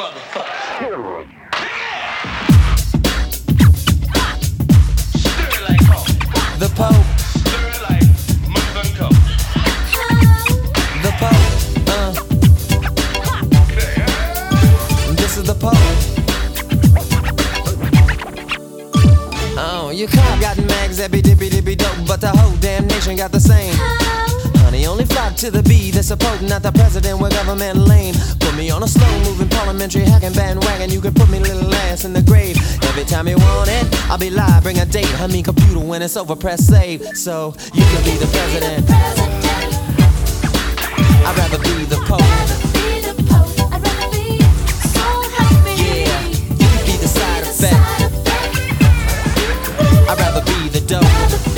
motherfucker. The Pope. The Pope. This is the Pope. Oh, your car got mags, that be dippy dippy dope, but the whole damn nation got the same. Honey, only flock to the bee that's supporting, not the president with government lame. Put me on a slow-moving parliamentary hacking bandwagon. You can put me little ass in the grave. Every time you want it, I'll be live, bring a date. I mean computer when it's over, press save. So you can be the president. I'd rather be the Pope. Yeah, you can be the side effect. I'd rather be the dope.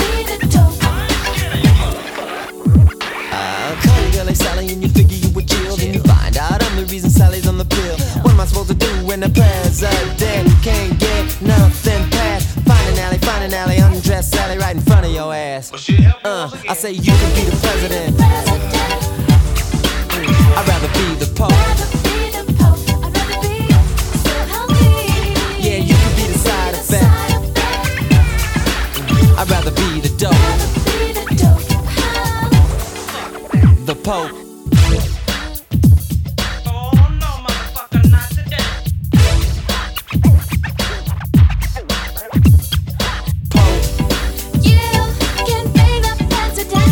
Call you girl like Sally and you figure you would chill. Then you find out I'm the reason Sally's on the pill. What am I supposed to do when the president can't get nothing past? Find an alley, undress Sally right in front of your ass. I say you can be the president. I'd rather be the Pope. Yeah, you can be the side effect. I'd rather be the dope. The Pope. Oh no, motherfucker, not today. Pope. You can be the president.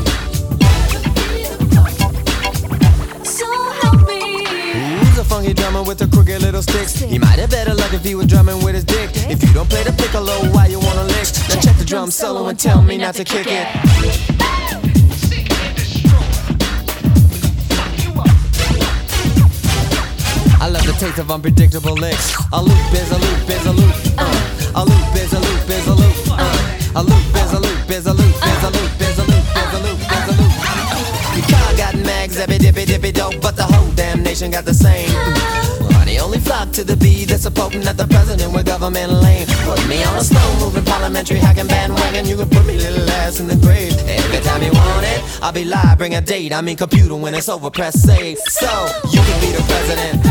So help me. Who's a funky drummer with a crooked little sticks? He might have better luck if he was drumming with his dick. If you don't play the piccolo, why you wanna lick? Now check the drum solo and tell me not to kick it. I love the taste of unpredictable licks. A loop is a loop is a loop. A loop is a loop is a loop. A loop is a loop is a loop is a loop is a loop is a loop is a loop. Your car got mags, zippy dippy dippy dope, but the whole damn nation got the same. Honey, only flock to the bee that's a pope, not the president with government lame. Put me on a slow-moving parliamentary hacking bandwagon. You can put me little ass in the grave. Every time you want it, I'll be live, bring a date. I mean computer when it's over, press save. So you can be the president.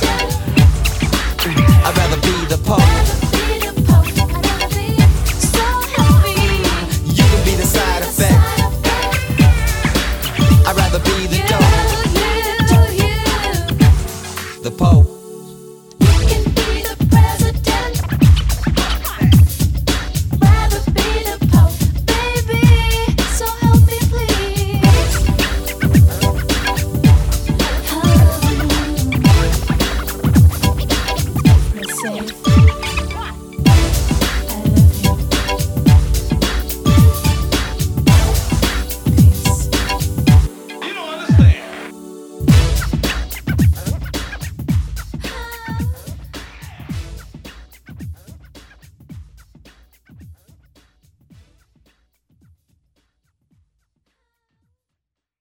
I'd rather be the Pope. You can be the side effect. I'd rather be the dope.